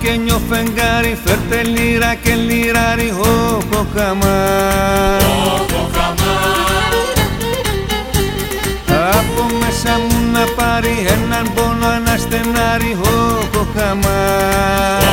pequeño φεγγάρι, φέρτε λίρα και λιράρι, όχο χαμά. Από μέσα μου να πάρει έναν πόνο, ένα στενάρι, όχο χαμά.